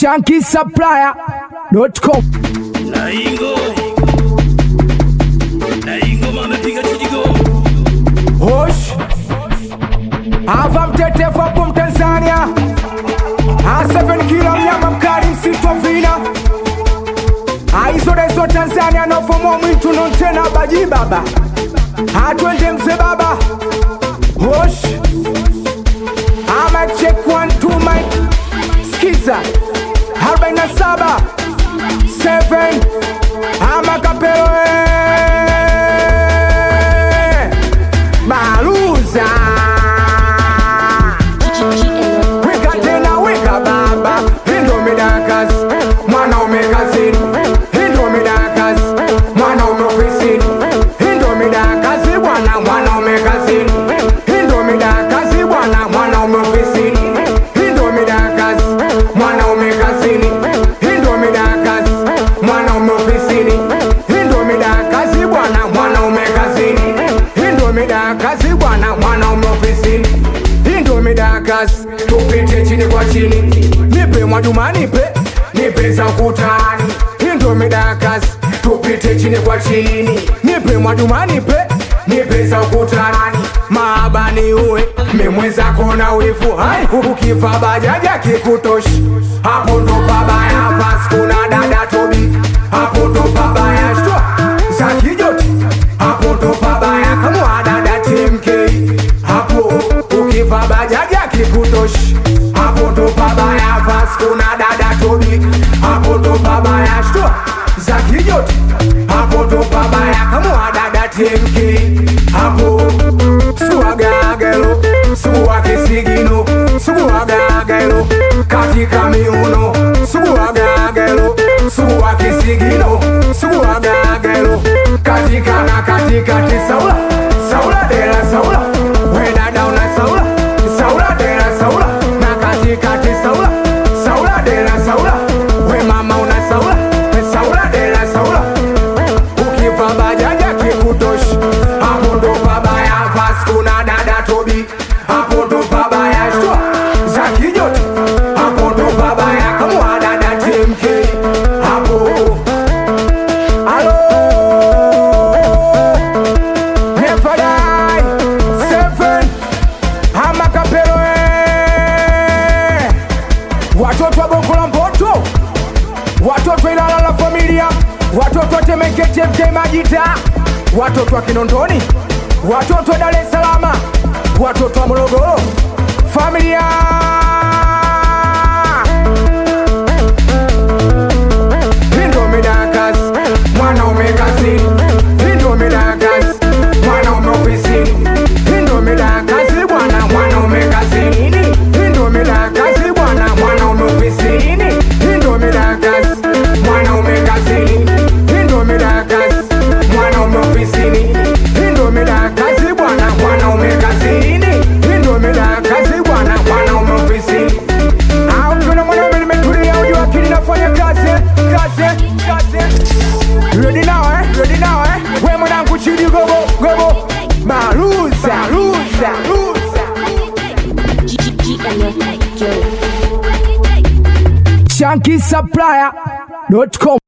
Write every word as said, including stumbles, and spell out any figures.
Shanky Supplier dot com. Naingo Naingo mama piga chidigo Hosh Ava mtete fapo Mtanzania A seven kilo mnyama mkali msitu wa vina Aizo dezo Tanzania no fomo mwitu nontena baji baba Hatwende mze baba Hosh Ama check one two mic Skiza arobaini na saba seven Ama kapelo Maluza Weka tena weka baba Hindo midakas Mwana umekazini Hindo midakas Mwana umekazini Hindo midakasi bwana mwana umekazini Hindo midakasi bwana mwana umekazini Hindo midakasi mwana umekazini Hindo midakasi mwana umekazini Hindo midakasi bwana mwana umekazini Hindo midakasi bwana mwana umekazini Hindo midakasi tupite chini kwa chini Nipe Mwajuma nipe nipe za ukutani Hindo midakasi tupite chini kwa chini Nipe Mwajuma nipe nipe za ukutani Maabani uwe memweza kona wifu hai ukifa bajaja kikutoshi Hapo ndo pabaya pas kuna dada Tobi Hapo ndo pabaya shtua za kijoti Hapo ndo pabaya kama dada T M K Hapo ukifa bajaja kikutoshi Hapo ndo pabaya pas kuna dada Tobi Hapo ndo pabaya shtua za kijoti Hapo ndo pabaya kama dada T M K Hapo suagagelo suakisigino suagagelo katika miuno suagagelo suakisigino suagagelo katika na katika tisaula saula dela saula we dada una saula saula dela saula na katika tisaula saula dela saula we mama una saula saula dela saula ukiva bajaja kikutoshi hapo ndo pabaya vas kuna dada Tobi hapo ndo pabaya shtua za kijoti hapo ndo pabaya kama dada T M K hapo alo never die seven ama kapelo watoto wa Bongo la Mboto watoto Ilala la familia watoto wa Temeke T M K Majita watoto wa Kinondoni watoto wa Dar es Salaam watoto wa Morogoro familia Hindo midakas mwana umekazini Hindo midakas mwana umeofisini Hindo midakasi bwana mwana umekazini Hindo midakasi bwana mwana umeofisini Hindo midakasi mwana umekazini Hindo midakasi mwana umeofisini Hindo midakasi bwana mwana umekazini Hindo midakasi bwana mwana umeofisini Au kuna mwana umenimetulia ujua akili nafanya kazi kazi kazi Ready now eh ready now eh we mwanangu chidi gogo gogo Maruza ruza ruza Shanky Supplier dot com